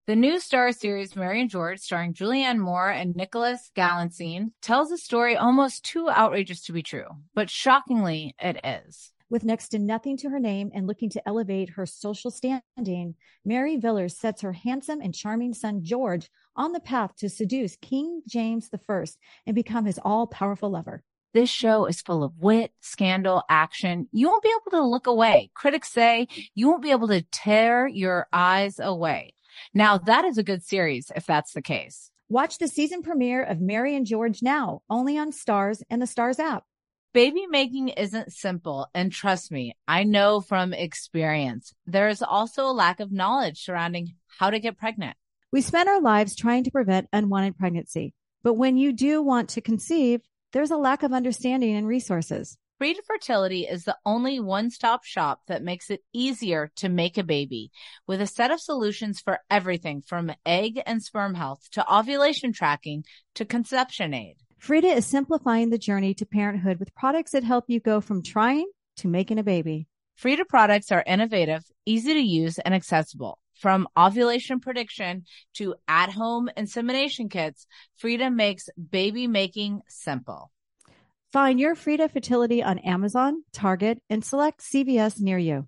The new Star series, Mary and George, starring Julianne Moore and Nicholas Galitzine, tells a story almost too outrageous to be true, but shockingly, it is. With next to nothing to her name and looking to elevate her social standing, Mary Villers sets her handsome and charming son, George, on the path to seduce King James I and become his all-powerful lover. This show is full of wit, scandal, action. You won't be able to look away. Critics say you won't be able to tear your eyes away. Now, that is a good series if that's the case. Watch the season premiere of Mary and George now, only on Starz and the Starz app. Baby making isn't simple, and trust me, I know from experience. There is also a lack of knowledge surrounding how to get pregnant. We spend our lives trying to prevent unwanted pregnancy, but when you do want to conceive, there's a lack of understanding and resources. Frida Fertility is the only one-stop shop that makes it easier to make a baby, with a set of solutions for everything from egg and sperm health to ovulation tracking to conception aid. Frida is simplifying the journey to parenthood with products that help you go from trying to making a baby. Frida products are innovative, easy to use, and accessible. From ovulation prediction to at-home insemination kits, Frida makes baby making simple. Find your Frida Fertility on Amazon, Target, and select CVS near you.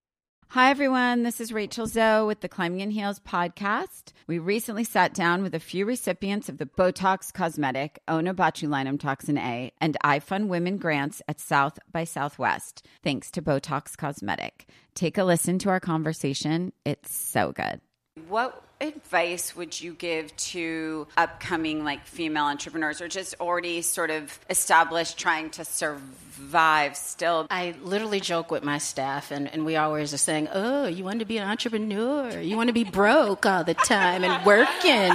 Hi, everyone. This is Rachel Zoe with the Climbing in Heels podcast. We recently sat down with a few recipients of the Botox Cosmetic, Onabotulinum Toxin A, and iFund Women grants at South by Southwest, thanks to Botox Cosmetic. Take a listen to our conversation. It's so good. What advice would you give to upcoming female entrepreneurs or just already sort of established trying to survive still? I literally joke with my staff and we always are saying, oh, you want to be an entrepreneur? You want to be broke all the time and working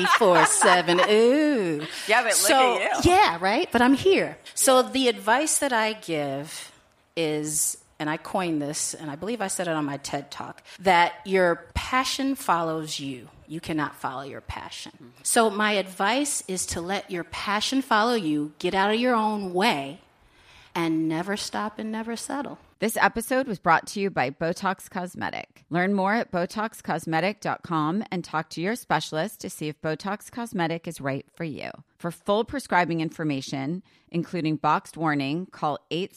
24/7. Ooh. Yeah, but look at you. Yeah, right? But I'm here. So the advice that I give is, and I coined this, and I believe I said it on my TED Talk, that your passion follows you. You cannot follow your passion. Mm-hmm. So my advice is to let your passion follow you, get out of your own way, and never stop and never settle. This episode was brought to you by Botox Cosmetic. Learn more at BotoxCosmetic.com and talk to your specialist to see if Botox Cosmetic is right for you. For full prescribing information, including boxed warning, call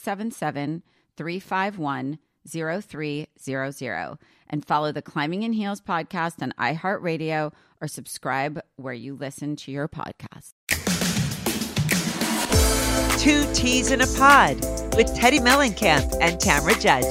877-351-0300 and follow the Climbing in Heels podcast on iHeartRadio or subscribe where you listen to your podcast. Two Teas in a Pod with Teddy Mellencamp and Tamra Judge.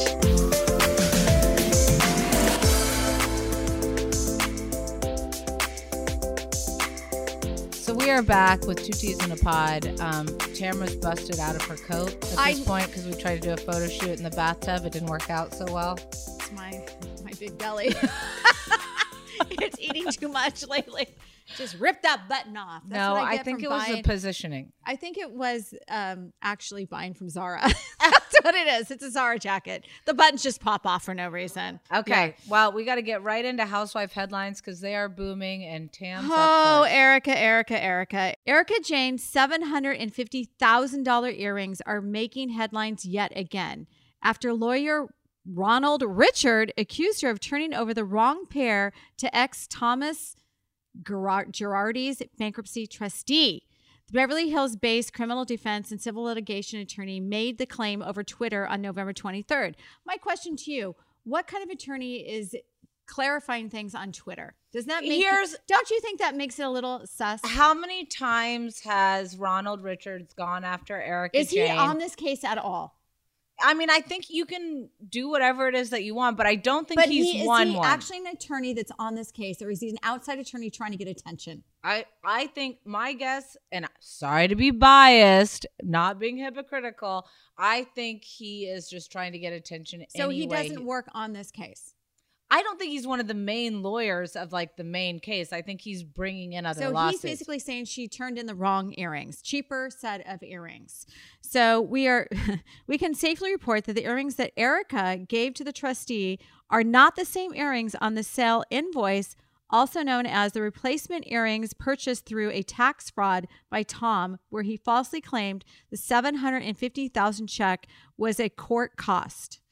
So we are back with Two Teas in a Pod. Tamra's busted out of her coat at this point because we tried to do a photo shoot in the bathtub. It didn't work out so well. It's my big belly. It's eating too much lately. Just rip that button off. That's no, what I think it was the positioning. I think it was actually buying from Zara. That's what it is. It's a Zara jacket. The buttons just pop off for no reason. Okay. Yeah. Well, we got to get right into housewife headlines because they are booming and Tam's up first. Erica Jane's $750,000 earrings are making headlines yet again after lawyer Ronald Richard accused her of turning over the wrong pair to ex Thomas Girardi's bankruptcy trustee. The Beverly Hills-based criminal defense and civil litigation attorney made the claim over Twitter on November 23rd. My question to you, what kind of attorney is clarifying things on Twitter? Does that make don't you think that makes it a little sus? How many times has Ronald Richards gone after Erica Jane? Is he on this case at all? I mean, I think you can do whatever it is that you want, but I don't think he's won one. Is he actually an attorney that's on this case, or is he an outside attorney trying to get attention? I think my guess, and sorry to be biased, not being hypocritical, I think he is just trying to get attention So he doesn't work on this case? I don't think he's one of the main lawyers of the main case. I think he's bringing in other lawsuits. So he's basically saying she turned in the wrong earrings, cheaper set of earrings. So we can safely report that the earrings that Erica gave to the trustee are not the same earrings on the sale invoice, also known as the replacement earrings purchased through a tax fraud by Tom, where he falsely claimed the $750,000 check was a court cost.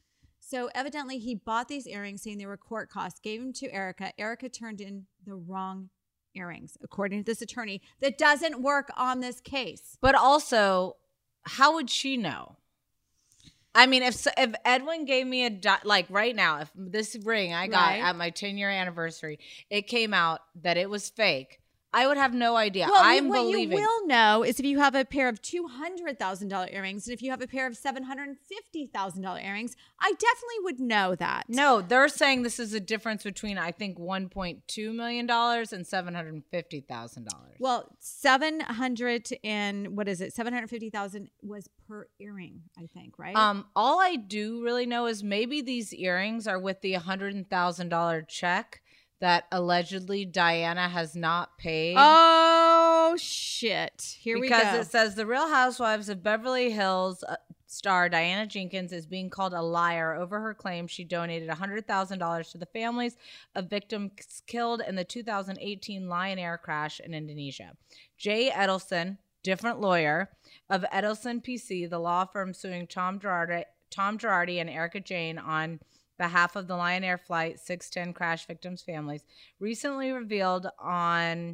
So evidently he bought these earrings saying they were court costs, gave them to Erica. Erica turned in the wrong earrings, according to this attorney that doesn't work on this case. But also, how would she know? I mean, if Edwin gave me like right now, if this ring I got at my 10-year anniversary, it came out that it was fake, I would have no idea. Well, what you will know is if you have a pair of $200,000 earrings and if you have a pair of $750,000 earrings, I definitely would know that. No, they're saying this is a difference between, I think, $1.2 million and $750,000. Well, 700 and what is it? 750,000 was per earring, I think, right? All I do really know is maybe these earrings are with the $100,000 check that allegedly Diana has not paid. Oh, shit. Here we go. Because it says the Real Housewives of Beverly Hills star Diana Jenkins is being called a liar over her claim she donated $100,000 to the families of victims killed in the 2018 Lion Air crash in Indonesia. Jay Edelson, different lawyer, of Edelson PC, the law firm suing Tom Girardi and Erica Jane on behalf of the Lion Air Flight 610 crash victims' families, recently revealed on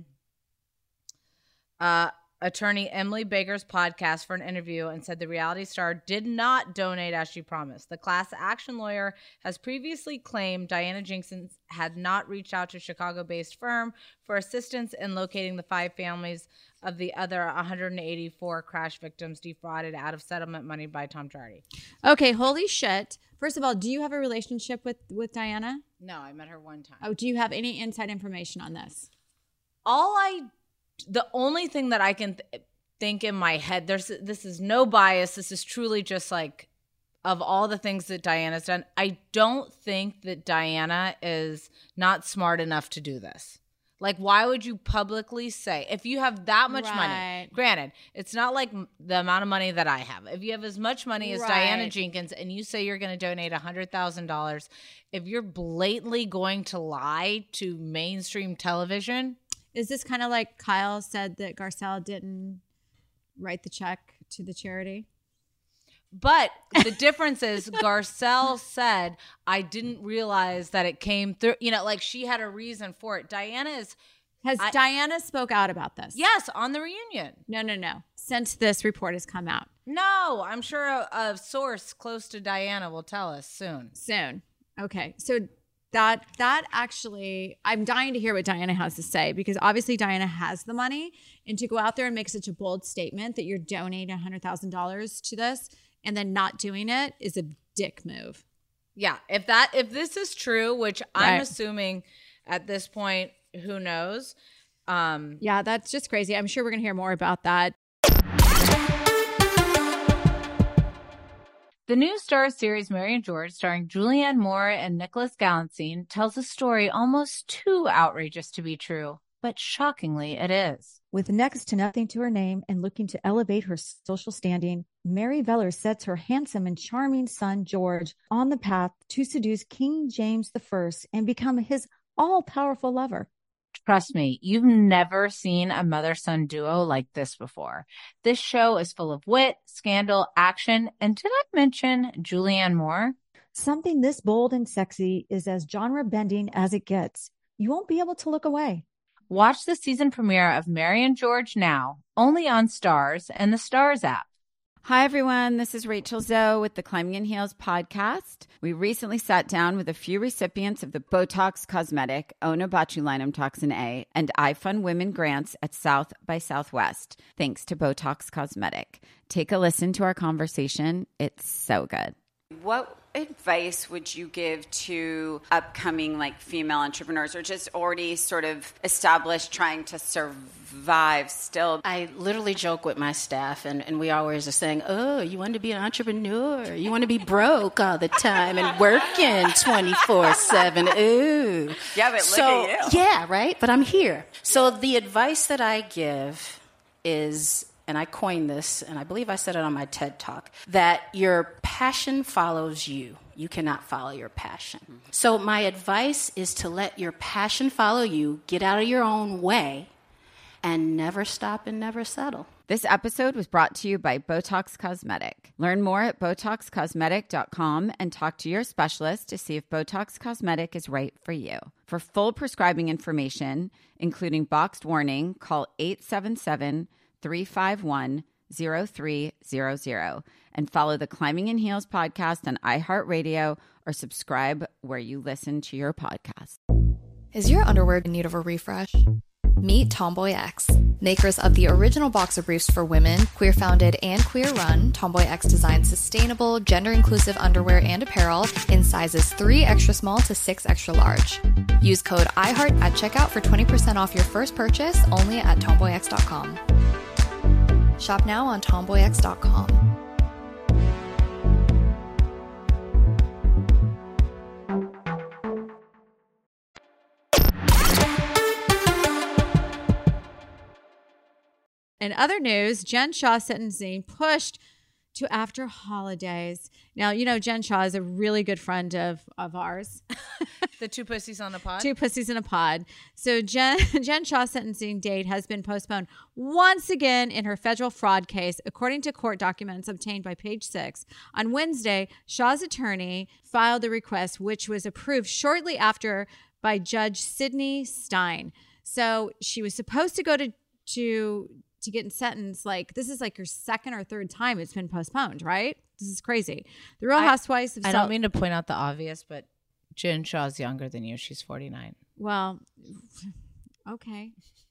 attorney Emily Baker's podcast for an interview and said the reality star did not donate as she promised. The class action lawyer has previously claimed Diana Jenkins had not reached out to a Chicago-based firm for assistance in locating the 5 families of the other 184 crash victims defrauded out of settlement money by Tom Girardi. Okay, holy shit. First of all, do you have a relationship with Diana? No, I met her one time. Oh, do you have any inside information on this? The only thing that I can think in my head, this is no bias. This is truly just like, of all the things that Diana's done, I don't think that Diana is not smart enough to do this. Like, why would you publicly say, if you have that much money, granted, it's not like the amount of money that I have. If you have as much money as Diana Jenkins and you say you're going to donate $100,000, if you're blatantly going to lie to mainstream television. Is this kind of like Kyle said that Garcelle didn't write the check to the charity? But the difference is Garcelle said, I didn't realize that it came through. You know, like she had a reason for it. Diana spoke out about this? Yes, on the reunion. No. Since this report has come out. No, I'm sure a source close to Diana will tell us soon. Okay. So that actually, I'm dying to hear what Diana has to say, because obviously Diana has the money, and to go out there and make such a bold statement that you're donating $100,000 to this and then not doing it is a dick move. Yeah. If this is true, which I'm assuming at this point, who knows? Yeah, that's just crazy. I'm sure we're going to hear more about that. The new Starz series Mary and George, starring Julianne Moore and Nicholas Galantine, tells a story almost too outrageous to be true, but shockingly it is. With next to nothing to her name and looking to elevate her social standing, Mary Veller sets her handsome and charming son, George, on the path to seduce King James I and become his all-powerful lover. Trust me, you've never seen a mother-son duo like this before. This show is full of wit, scandal, action, and did I mention Julianne Moore? Something this bold and sexy is as genre-bending as it gets. You won't be able to look away. Watch the season premiere of Mary and George now, only on Starz and the Starz app. Hi, everyone. This is Rachel Zoe with the Climbing in Heels podcast. We recently sat down with a few recipients of the Botox Cosmetic, Onabotulinum Toxin A, and iFund Women grants at South by Southwest, thanks to Botox Cosmetic. Take a listen to our conversation. It's so good. What advice would you give to upcoming female entrepreneurs, or just already sort of established, trying to survive still? I literally joke with my staff, and we always are saying, oh, you want to be an entrepreneur? You want to be broke all the time and working 24/7? Ooh. Yeah, but look at you. Yeah, right? But I'm here. So the advice that I give is, and I coined this, and I believe I said it on my TED Talk, that your passion follows you. You cannot follow your passion. So my advice is to let your passion follow you, get out of your own way, and never stop and never settle. This episode was brought to you by Botox Cosmetic. Learn more at BotoxCosmetic.com and talk to your specialist to see if Botox Cosmetic is right for you. For full prescribing information, including boxed warning, call 877-351-0300 and follow the Climbing in Heels podcast on iHeartRadio or subscribe where you listen to your podcast. Is your underwear in need of a refresh? Meet Tomboy X, makers of the original boxer briefs for women, queer-founded and queer-run. Tomboy X designs sustainable, gender-inclusive underwear and apparel in sizes 3 extra small to 6 extra large. Use code IHEART at checkout for 20% off your first purchase only at tomboyx.com. Shop now on tomboyx.com. In other news, Jen Shah sentencing pushed to after holidays. Now, you know, Jen Shah is a really good friend of ours. The Two Pussies on a Pod? Two Pussies in a Pod. So Jen Shah's sentencing date has been postponed once again in her federal fraud case, according to court documents obtained by Page Six. On Wednesday, Shah's attorney filed the request, which was approved shortly after by Judge Sidney Stein. So she was supposed to go to get sentenced. Like, this is like your second or third time it's been postponed, right? This is crazy. The Real Housewives of I don't mean to point out the obvious, but Jen Shah's younger than you. She's 49. Well, okay.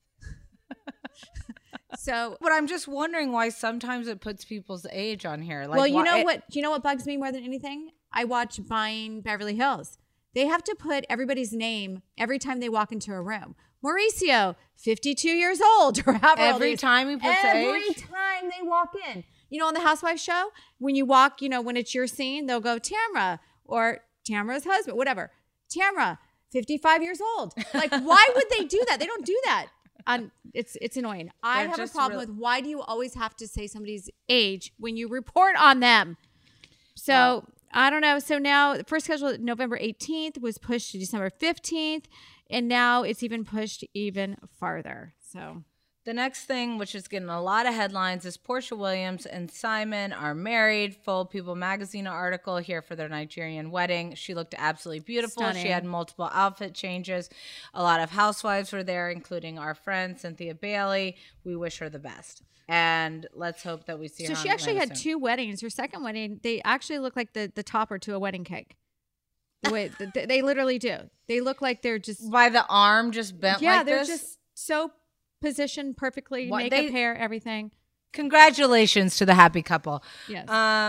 So, but I'm just wondering why sometimes it puts people's age on here. Like, well, you know what bugs me more than anything? I watch Buying Beverly Hills. They have to put everybody's name every time they walk into a room. Mauricio, 52 years old, or however every time he puts every age? time they walk in. You know, on the Housewives show, when you walk, you know, when it's your scene, they'll go Tamra or Tamra's husband, whatever. Tamra, 55 years old. Like, why would they do that? They don't do that. It's annoying. I have a problem with why do you always have to say somebody's age when you report on them? So I don't know. So now the first schedule, November 18th, was pushed to December 15th. And now it's even pushed even farther. So the next thing, which is getting a lot of headlines, is Portia Williams and Simon are married. Full People magazine article here for their Nigerian wedding. She looked absolutely beautiful. Stunning. She had multiple outfit changes. A lot of housewives were there, including our friend Cynthia Bailey. We wish her the best. And let's hope that we see her. So she actually had two weddings. Her second wedding, they actually look like the topper to a wedding cake. The way they literally do. They look like they're just by the arm just bent like this. Yeah, they're just so positioned perfectly. Makeup, hair, everything. Congratulations to the happy couple. Yes.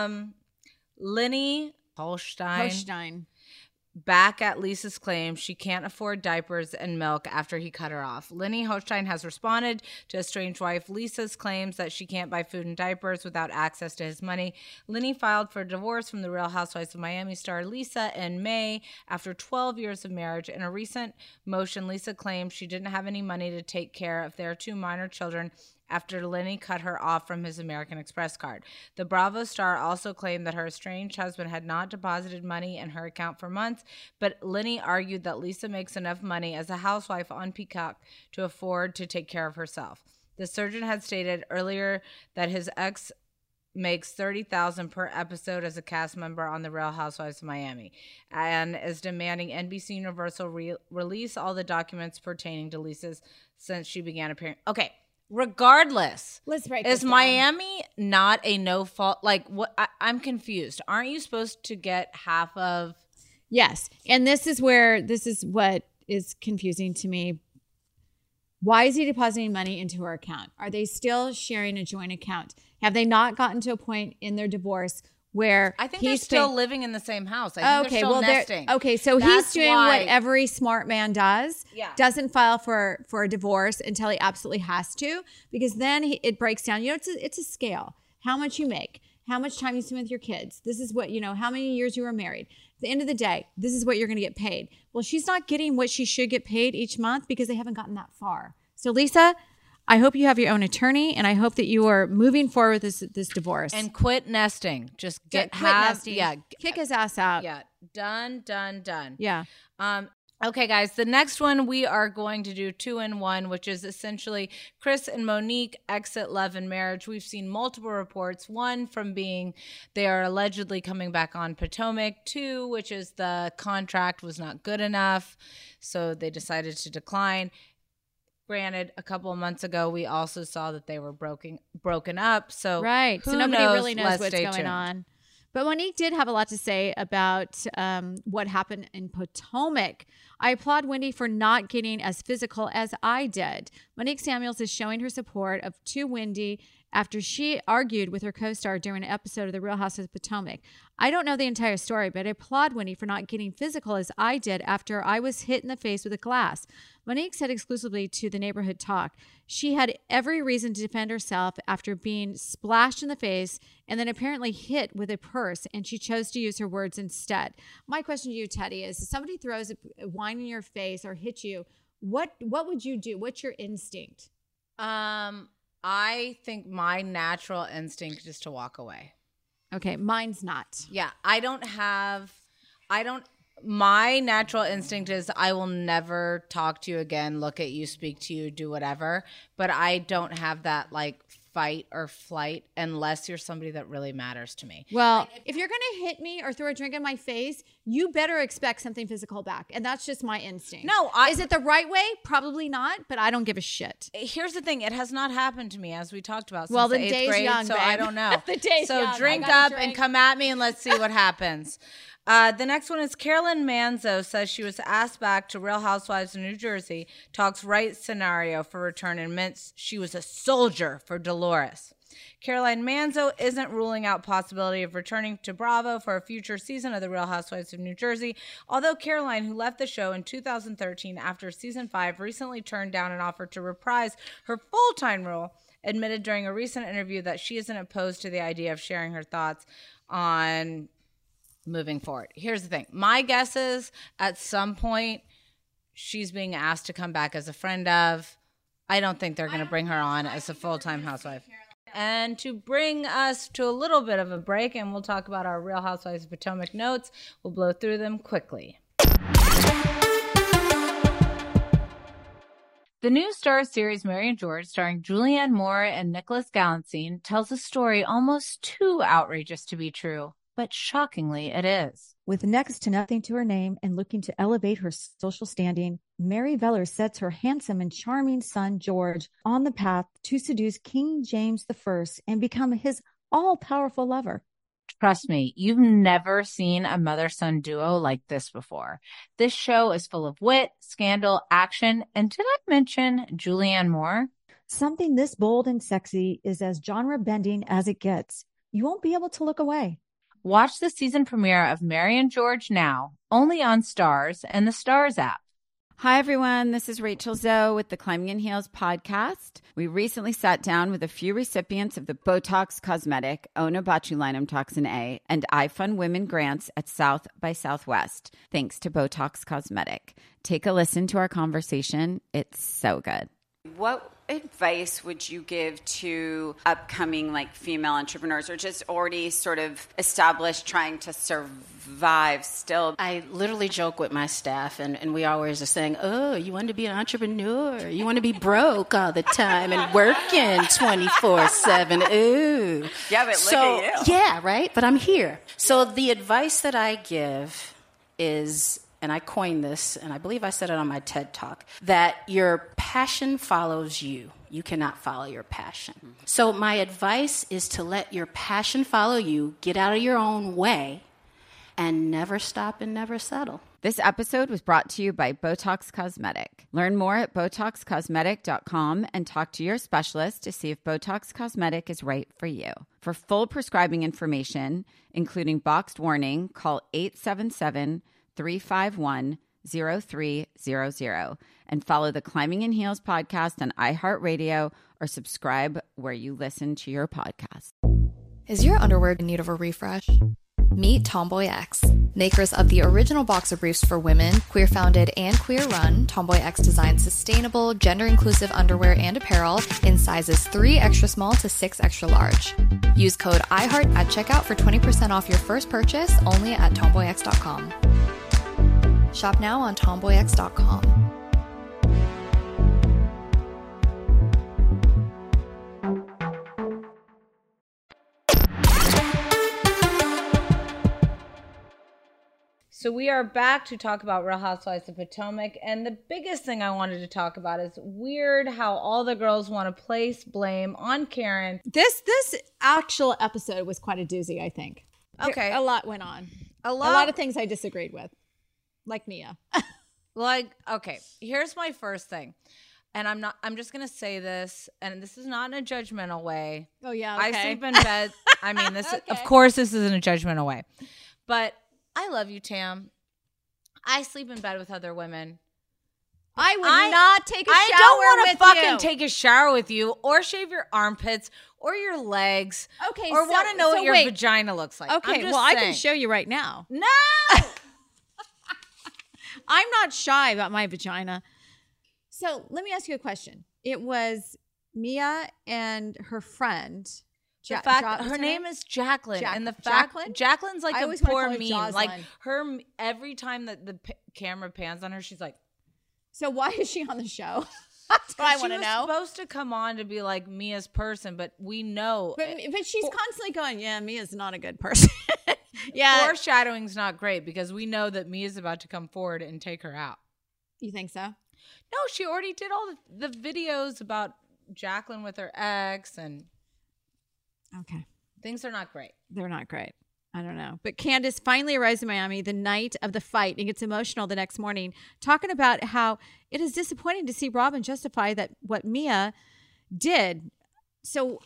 Lenny Holstein. back at Lisa's claim she can't afford diapers and milk after he cut her off. Lenny Holstein has responded to estranged wife Lisa's claims that she can't buy food and diapers without access to his money. Lenny filed for divorce from the Real Housewives of Miami star Lisa in May after 12 years of marriage. In a recent motion, Lisa claimed she didn't have any money to take care of their two minor children after Lenny cut her off from his American Express card. The Bravo star also claimed that her estranged husband had not deposited money in her account for months, but Lenny argued that Lisa makes enough money as a housewife on Peacock to afford to take care of herself. The surgeon had stated earlier that his ex makes $30,000 per episode as a cast member on The Real Housewives of Miami and is demanding NBC Universal release all the documents pertaining to Lisa's since she began appearing. Okay. Regardless, let's break is this down. Miami not a no fault? Like, what? I'm confused. Aren't you supposed to get half of? Yes, and this is what is confusing to me. Why is he depositing money into her account? Are they still sharing a joint account? Have they not gotten to a point in their divorce where I think they're still living in the same house? I think they're still nesting. Okay, so That's he's doing what every smart man does. Yeah. Doesn't file for a divorce until he absolutely has to, because then it breaks down. You know, it's a scale. How much you make, how much time you spend with your kids. This is what, how many years you were married. At the end of the day, this is what you're going to get paid. Well, she's not getting what she should get paid each month because they haven't gotten that far. So Lisa, I hope you have your own attorney, and I hope that you are moving forward with this divorce. And quit nesting. Just quit nesting. Yeah, kick his ass out. Yeah, done. Yeah. Okay, guys, the next one we are going to do 2-in-1, which is essentially Chris and Monique exit love and marriage. We've seen multiple reports. One from being they are allegedly coming back on Potomac. 2, which is the contract was not good enough, so they decided to decline. Granted, a couple of months ago, we also saw that they were broken up. So right, so nobody really knows what's going on. But Monique did have a lot to say about what happened in Potomac. I applaud Wendy for not getting as physical as I did. Monique Samuels is showing her support to Wendy after she argued with her co-star during an episode of The Real Housewives of Potomac. I don't know the entire story, but I applaud Wendy for not getting physical as I did after I was hit in the face with a glass. Monique said exclusively to The Neighborhood Talk, she had every reason to defend herself after being splashed in the face and then apparently hit with a purse, and she chose to use her words instead. My question to you, Teddy, is if somebody throws a wine in your face or hits you, what would you do? What's your instinct? I think my natural instinct is to walk away. Okay, mine's not. Yeah, my natural instinct is I will never talk to you again, look at you, speak to you, do whatever. But I don't have that like fight or flight unless you're somebody that really matters to me. Well, if you're going to hit me or throw a drink in my face, you better expect something physical back. And that's just my instinct. No, is it the right way? Probably not, but I don't give a shit. Here's the thing. It has not happened to me, as we talked about, since well, the the 8th day's grade, young, so babe. I don't know. The day's so young. Drink up and come at me and let's see what happens. The next one is Carolyn Manzo says she was asked back to Real Housewives of New Jersey, talks right scenario for return and admits she was a soldier for Dolores. Caroline Manzo isn't ruling out possibility of returning to Bravo for a future season of The Real Housewives of New Jersey, although Caroline, who left the show in 2013 after season 5, recently turned down an offer to reprise her full-time role, admitted during a recent interview that she isn't opposed to the idea of sharing her thoughts on moving forward. Here's the thing. My guess is at some point she's being asked to come back as a friend of. I don't think they're going to bring her on as a full-time housewife. And to bring us to a little bit of a break, and we'll talk about our Real Housewives of Potomac notes, we'll blow through them quickly. The new Starz series Mary and George, starring Julianne Moore and Nicholas Galantine, tells a story almost too outrageous to be true, but shockingly it is. With next to nothing to her name and looking to elevate her social standing, Mary Vellers sets her handsome and charming son, George, on the path to seduce King James I and become his all-powerful lover. Trust me, you've never seen a mother-son duo like this before. This show is full of wit, scandal, action, and did I mention Julianne Moore? Something this bold and sexy is as genre-bending as it gets. You won't be able to look away. Watch the season premiere of Mary and George now, only on Starz and the Starz app. Hi, everyone. This is Rachel Zoe with the Climbing in Heels podcast. We recently sat down with a few recipients of the Botox Cosmetic, Onabotulinum Toxin A, and iFund Women grants at South by Southwest, thanks to Botox Cosmetic. Take a listen to our conversation. It's so good. What advice would you give to upcoming female entrepreneurs or just already sort of established trying to survive still? I literally joke with my staff and we always are saying, oh, you want to be an entrepreneur? You want to be broke all the time and working 24/7. Ooh. Yeah, but look at you. Yeah, right? But I'm here. So the advice that I give is, and I coined this, and I believe I said it on my TED Talk, that your passion follows you. You cannot follow your passion. Mm-hmm. So my advice is to let your passion follow you, get out of your own way, and never stop and never settle. This episode was brought to you by Botox Cosmetic. Learn more at BotoxCosmetic.com and talk to your specialist to see if Botox Cosmetic is right for you. For full prescribing information, including boxed warning, call 877-351-0300 and follow the Climbing in Heels podcast on iHeartRadio or subscribe where you listen to your podcast. Is your underwear in need of a refresh? Meet Tomboy X, makers of the original boxer briefs for women, queer-founded and queer-run. Tomboy X designs sustainable, gender-inclusive underwear and apparel in sizes 3 extra small to 6 extra large. Use code IHEART at checkout for 20% off your first purchase only at tomboyx.com. Shop now on TomboyX.com. So we are back to talk about Real Housewives of Potomac, and the biggest thing I wanted to talk about is weird how all the girls want to place blame on Karen. This actual episode was quite a doozy, I think. Okay. A lot went on. A A lot of things I disagreed with, like Mia. Okay, here's my first thing. And I'm just going to say this, and this is not in a judgmental way. Oh, yeah, I okay. sleep in bed. I mean, this, of course, this isn't a judgmental way. But I love you, Tam. I sleep in bed with other women. I would not take a shower with you. I don't want to fucking take a shower with you or shave your armpits or your legs. Okay, or want to know what your wait. vagina looks like. Okay, well, I can show you right now. No! I'm not shy about my vagina. So let me ask you a question. It was Mia and her friend. Her name is Jacqueline, and the fact Jacqueline's like a poor meme. Like her, every time that the camera pans on her, she's like. So why is she on the show? That's what I want to know. She was supposed to come on to be like Mia's person, but we know. But she's constantly going, yeah, Mia's not a good person. Yeah, foreshadowing's not great because we know that Mia's about to come forward and take her out. You think so? No, she already did all the videos about Jacqueline with her ex and. Okay. Things are not great. They're not great. I don't know. But Candace finally arrives in Miami the night of the fight and gets emotional the next morning, talking about how it is disappointing to see Robin justify that what Mia did. So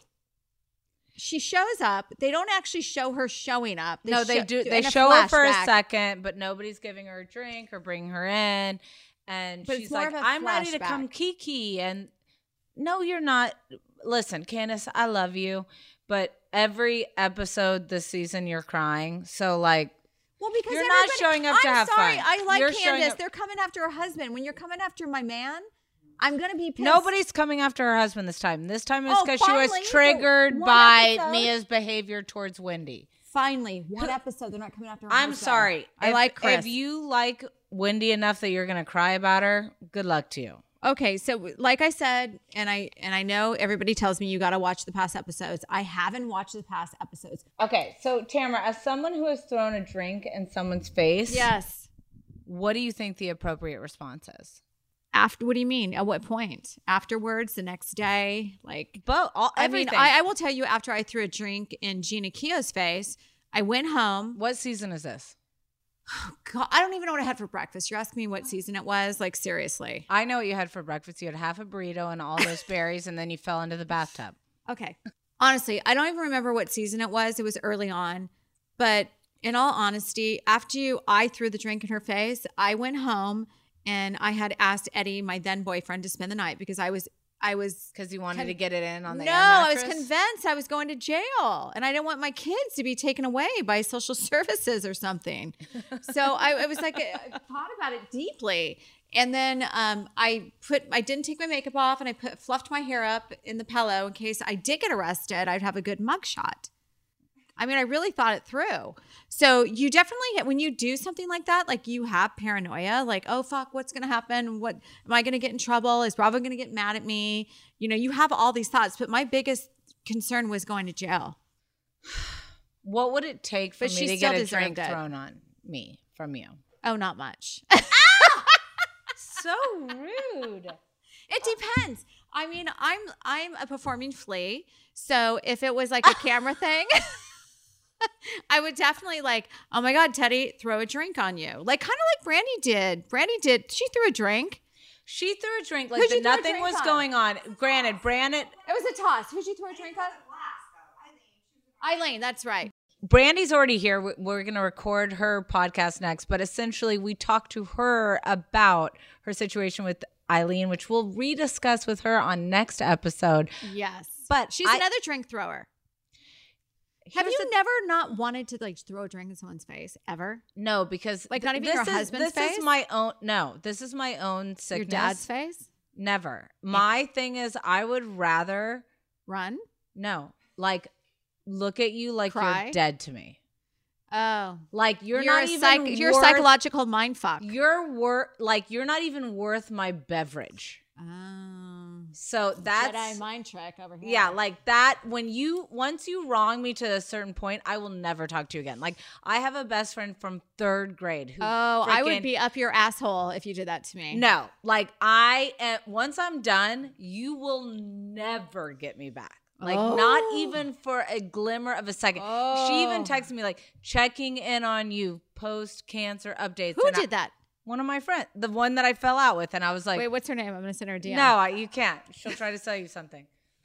she shows up. They don't actually show her showing up. They do. They show her for a second, but nobody's giving her a drink or bringing her in. And she's like, I'm ready to come kiki. And no, you're not. Listen, Candace, I love you. But every episode this season, you're crying. So, like, well, because you're not showing up to have fun. I like Candace. They're coming after her husband. When you're coming after my man, I'm going to be pissed. Nobody's coming after her husband this time. This time it's because she was triggered by Mia's behavior towards Wendy. Finally, one episode. They're not coming after her husband. I'm sorry. I like Chris. If you like Wendy enough that you're going to cry about her, good luck to you. Okay, so like I said, and I know everybody tells me you got to watch the past episodes. I haven't watched the past episodes. Okay, so Tamara, as someone who has thrown a drink in someone's face, yes, what do you think the appropriate response is? After, what do you mean? At what point? Afterwards, the next day, like both. Everything. I mean, I will tell you. After I threw a drink in Gina Keogh's face, I went home. What season is this? Oh, God, I don't even know what I had for breakfast. You're asking me what season it was? Like, seriously. I know what you had for breakfast. You had half a burrito and all those berries, and then you fell into the bathtub. Okay. Honestly, I don't even remember what season it was. It was early on. But in all honesty, after I threw the drink in her face, I went home and I had asked Eddie, my then boyfriend, to spend the night because I was because you wanted to get it in on the air I mattress? was convinced I was going to jail and I didn't want my kids to be taken away by social services or something. So I was like, I thought about it deeply. And then I didn't take my makeup off and I fluffed my hair up in the pillow in case I did get arrested, I'd have a good mugshot. I mean, I really thought it through. So you definitely, when you do something like that, like you have paranoia, like, oh, fuck, what's going to happen? What am I going to get in trouble? Is Bravo going to get mad at me? You know, you have all these thoughts. But my biggest concern was going to jail. What would it take for me to get a drink thrown on me from you? Oh, not much. So rude. It depends. I mean, I'm a performing flea. So if it was like a camera thing, I would definitely like, oh my God, Teddy, throw a drink on you. Like kind of like Brandy did. She threw a drink. She threw a drink like nothing was going on. Granted, Brandon. It was a toss. Who'd you throw a drink on? Eileen, that's right. Brandy's already here. We're going to record her podcast next. But essentially, we talked to her about her situation with Eileen, which we'll rediscuss with her on next episode. Yes. But she's another drink thrower. Have you never not wanted to like throw a drink in someone's face ever? No, because like not even your husband's face. This is my own. No, this is my own sickness. Your dad's face? Never. My thing is, I would rather run. No, like look at you like Cry? You're dead to me. Oh, Like you're you're not even you're a worth, psychological mind fuck. you're not even worth my beverage. So that's Jedi mind trick over here. yeah, like that. Once you wrong me to a certain point, I will never talk to you again. Like I have a best friend from 3rd grade who I would be up your asshole if you did that to me. no, like once I'm done, you will never get me back. Like not even for a glimmer of a second. She even texted me like checking in on you post cancer updates. Who did that? One of my friends, the one that I fell out with, and I was like, Wait, what's her name? I'm gonna send her a DM. no, you can't. She'll try to sell you something.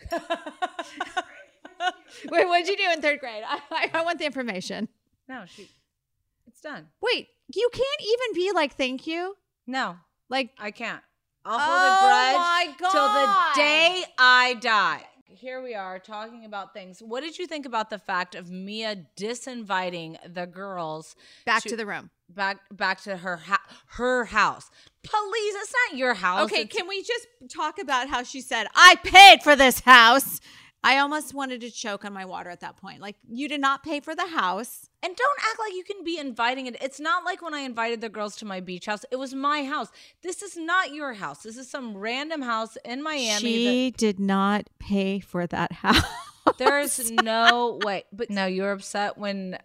Wait, what did you do in 3rd grade? I want the information. No, it's done. Wait, you can't even be like, thank you. No, Like, I can't. I'll hold a grudge till the day I die. Here we are talking about things. What did you think about the fact of Mia disinviting the girls back to the room? Back to her house? Please, it's not your house. Okay, can we just talk about how she said, I paid for this house? I almost wanted to choke on my water at that point. Like, you did not pay for the house. And don't act like you can be inviting it. It's not like when I invited the girls to my beach house. It was my house. This is not your house. This is some random house in Miami. She did not pay for that house. There's no way. But no, you're upset when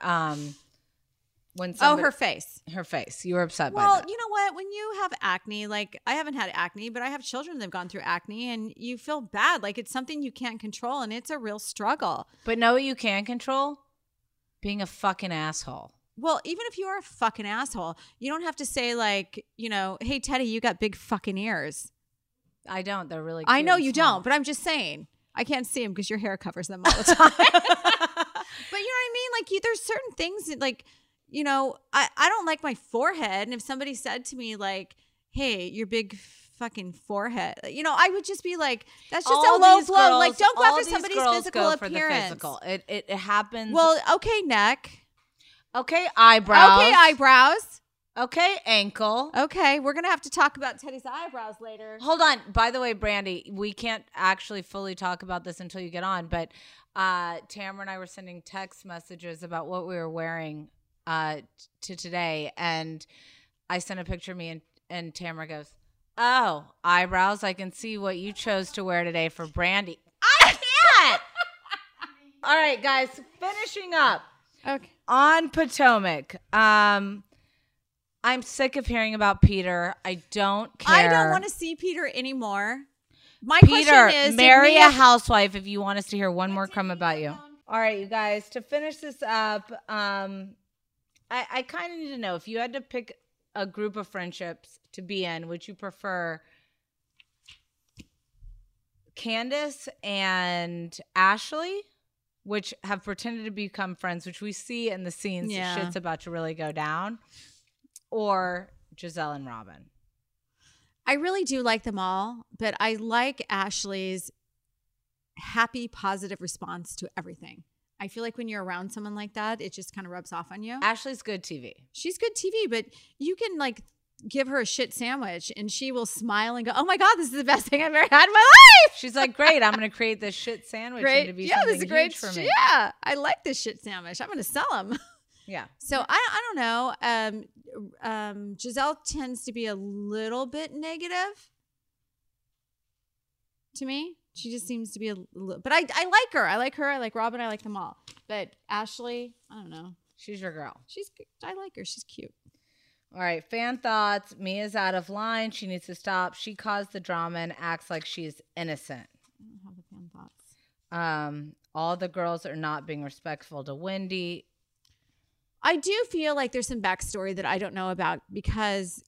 somebody, her face. Her face. You were upset by Well, that. you know what? When you have acne, like I haven't had acne, but I have children that have gone through acne and you feel bad. Like it's something you can't control and it's a real struggle. But know what you can control? Being a fucking asshole. Well, even if you are a fucking asshole, you don't have to say like, hey, Teddy, you got big fucking ears. I don't. They're really cute. I know and you small. don't, but I'm just saying. I can't see them because your hair covers them all the time. But you know what I mean? Like there's certain things that like, I don't like my forehead. And if somebody said to me like, hey, your big fucking forehead, I would just be like, that's just a low blow. Like don't go after somebody's physical appearance. It happens. Well, okay, neck. Okay, eyebrows. Okay, eyebrows. Okay, ankle. Okay, we're going to have to talk about Teddy's eyebrows later. Hold on. By the way, Brandy, we can't actually fully talk about this until you get on, but Tamara and I were sending text messages about what we were wearing to today, and I sent a picture of me, and Tamara goes, oh, eyebrows, I can see what you chose to wear today for Brandy. I can't! All right, guys, finishing up. Okay. On Potomac, I'm sick of hearing about Peter. I don't care. I don't want to see Peter anymore. My Peter, question is, marry a housewife if you want us to hear one more crumb about you. All right, you guys, to finish this up, I kind of need to know, if you had to pick a group of friendships to be in, would you prefer Candace and Ashley, which have pretended to become friends, which we see in the scenes shit's about to really go down, or Giselle and Robin? I really do like them all, but I like Ashley's happy, positive response to everything. I feel like when you're around someone like that, it just kind of rubs off on you. Ashley's good TV. She's good TV, but you can like give her a shit sandwich and she will smile and go, oh my God, this is the best thing I've ever had in my life. She's like, great, I'm going to create this shit sandwich into be something this is great huge for me. Yeah, I like this shit sandwich. I'm going to sell them. Yeah. So I don't know. Giselle tends to be a little bit negative to me. She just seems to be a little, but I like her. I like her. I like Robin. I like them all. But Ashley, I don't know. She's your girl. I like her. She's cute. All right. Fan thoughts. Mia's out of line. She needs to stop. She caused the drama and acts like she's innocent. I don't have the fan thoughts. All the girls are not being respectful to Wendy. I do feel like there's some backstory that I don't know about because,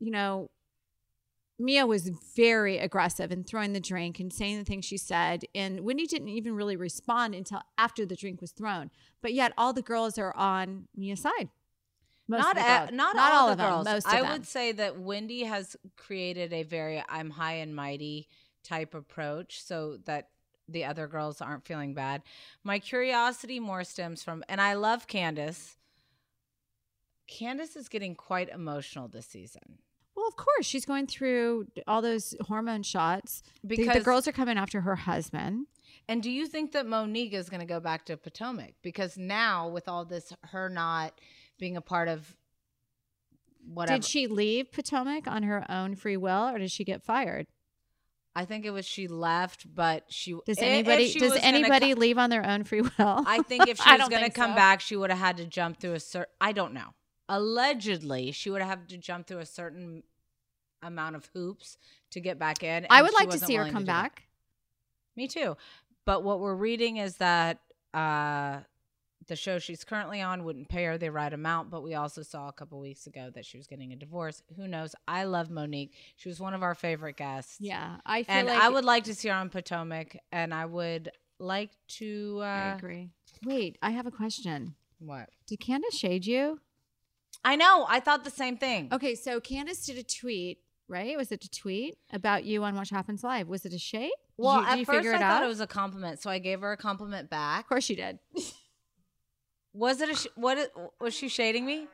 Mia was very aggressive in throwing the drink and saying the things she said. And Wendy didn't even really respond until after the drink was thrown. But yet all the girls are on Mia's side. Not all of the girls. Most of I them. would say that Wendy has created a very I'm high and mighty type approach so that the other girls aren't feeling bad. My curiosity more stems from, and I love Candace. Candace is getting quite emotional this season. Well, of course, she's going through all those hormone shots. Because the girls are coming after her husband. And do you think that Monique is going to go back to Potomac? Because now with all this, her not being a part of whatever. Did she leave Potomac on her own free will, or did she get fired? I think it was she left, but she Does if anybody leave on their own free will? I think if she I was don't going to think come so. back, she would have had to jump through I don't know. Allegedly, she would have had to jump through a certain amount of hoops to get back in. I and would she like to wasn't see her willing come do that. back. Me too. But what we're reading is that the show she's currently on wouldn't pay her the right amount, but we also saw a couple weeks ago that she was getting a divorce. Who knows? I love Monique. She was one of our favorite guests. Yeah, I feel And like I would like to see her on Potomac, and I would like to I agree. Wait, I have a question. What? Did Candace shade you? I know. I thought the same thing. Okay, so Candace did a tweet, right? Was it a tweet about you on What Happens Live? Was it a shade? Well, did at you first figure I it thought out? it was a compliment, so I gave her a compliment back. Of course you did. Was it was she shading me?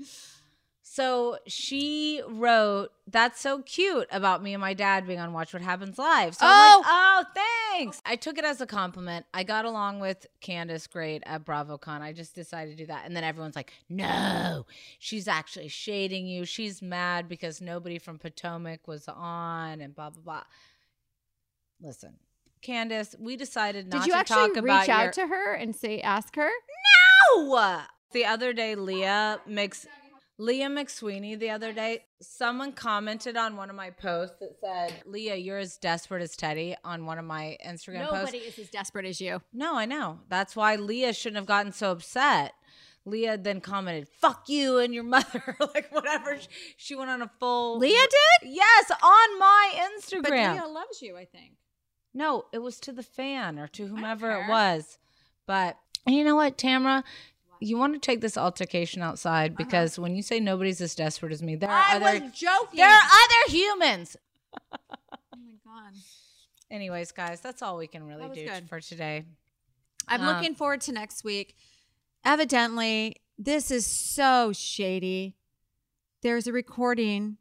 So she wrote, "That's so cute," about me and my dad being on Watch What Happens Live. So I'm like, oh, thanks. I took it as a compliment. I got along with Candace great at BravoCon. I just decided to do that. And then everyone's like, no, she's actually shading you. She's mad because nobody from Potomac was on and blah, blah, blah. Listen, Candace, we decided not Did you to actually talk about reach out to her and ask her? No! The other day, Leah McSweeney, the other day, someone commented on one of my posts that said, Leah, you're as desperate as Teddy on one of my Instagram posts. Nobody is as desperate as you. No, I know. That's why Leah shouldn't have gotten so upset. Leah then commented, fuck you and your mother. Like, whatever. She went on a full... Leah did? Yes, on my Instagram. But Leah loves you, I think. No, it was to the fan or to whomever care. it was. But, and you know what, Tamara? You want to take this altercation outside because when you say nobody's as desperate as me, there are was joking. There are other humans. Oh my God. Anyways, guys, that's all we can really That was do good. for today. I'm looking forward to next week. Evidently, this is so shady. There's a recording.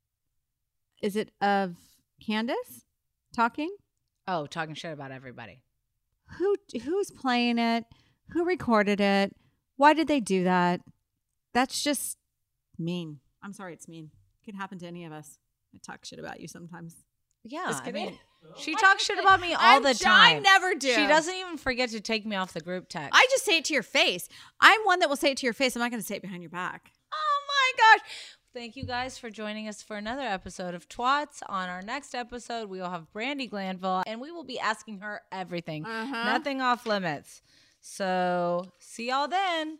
Is it of Candace talking? Oh, talking shit about everybody. Who's playing it? Who recorded it? Why did they do that? That's just mean. I'm sorry, it's mean. It can happen to any of us. I talk shit about you sometimes. Yeah, Just I kidding. mean, she talks shit about me all the time. I never do. She doesn't even forget to take me off the group text. I just say it to your face. I'm one that will say it to your face. I'm not going to say it behind your back. Oh my gosh. Thank you guys for joining us for another episode of Twats. On our next episode, we will have Brandy Glanville, and we will be asking her everything. Nothing off limits. So, see y'all then.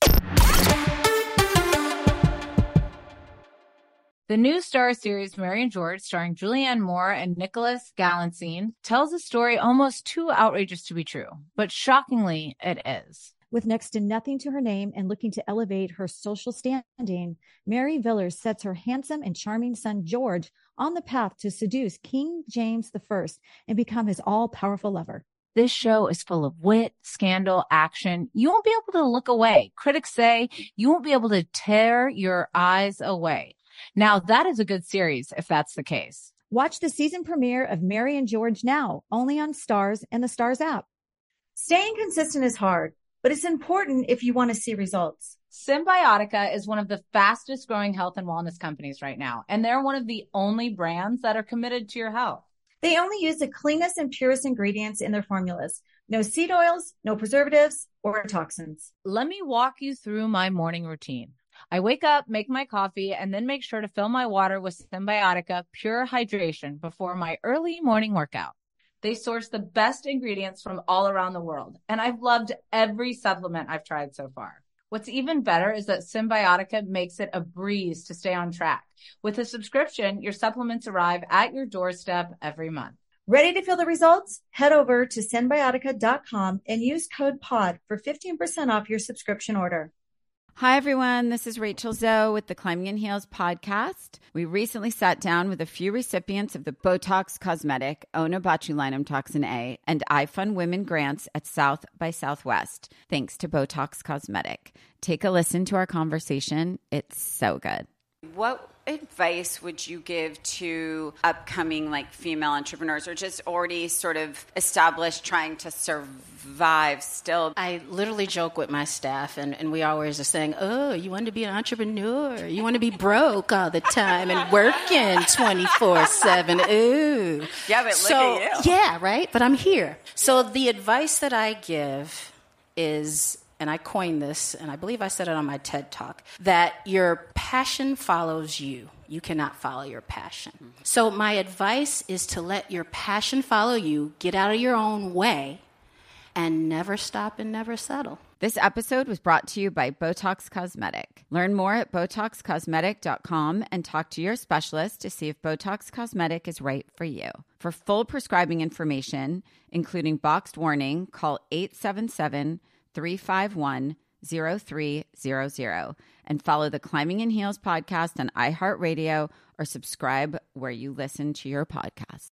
The new Star series Mary and George, starring Julianne Moore and Nicholas Galitzine, tells a story almost too outrageous to be true, but shockingly, it is. With next to nothing to her name and looking to elevate her social standing, Mary Villers sets her handsome and charming son George on the path to seduce King James I and become his all-powerful lover. This show is full of wit, scandal, action. You won't be able to look away. Critics say you won't be able to tear your eyes away. Now, that is a good series if that's the case. Watch the season premiere of Mary and George now, only on Starz and the Starz app. Staying consistent is hard, but it's important if you want to see results. Symbiotica is one of the fastest growing health and wellness companies right now, and they're one of the only brands that are committed to your health. They only use the cleanest and purest ingredients in their formulas. No seed oils, no preservatives, or toxins. Let me walk you through my morning routine. I wake up, make my coffee, and then make sure to fill my water with Symbiotica Pure Hydration before my early morning workout. They source the best ingredients from all around the world, and I've loved every supplement I've tried so far. What's even better is that Symbiotica makes it a breeze to stay on track. With a subscription, your supplements arrive at your doorstep every month. Ready to feel the results? Head over to Symbiotica.com and use code POD for 15% off your subscription order. Hi, everyone. This is Rachel Zoe with the Climbing in Heels podcast. We recently sat down with a few recipients of the Botox Cosmetic, Onabotulinum Toxin A, and iFund Women grants at South by Southwest, thanks to Botox Cosmetic. Take a listen to our conversation. It's so good. What advice would you give to upcoming female entrepreneurs or just already sort of established trying to survive still? I literally joke with my staff and we always are saying, oh, you want to be an entrepreneur? You want to be broke all the time and working 24/7. Ooh. Yeah, but look at you. Yeah, right? But I'm here. So the advice that I give is, and I coined this, and I believe I said it on my TED Talk, that your passion follows you. You cannot follow your passion. So my advice is to let your passion follow you, get out of your own way, and never stop and never settle. This episode was brought to you by Botox Cosmetic. Learn more at BotoxCosmetic.com and talk to your specialist to see if Botox Cosmetic is right for you. For full prescribing information, including boxed warning, call 877-351-0300 and follow the Climbing in Heels podcast on iHeartRadio or subscribe where you listen to your podcast.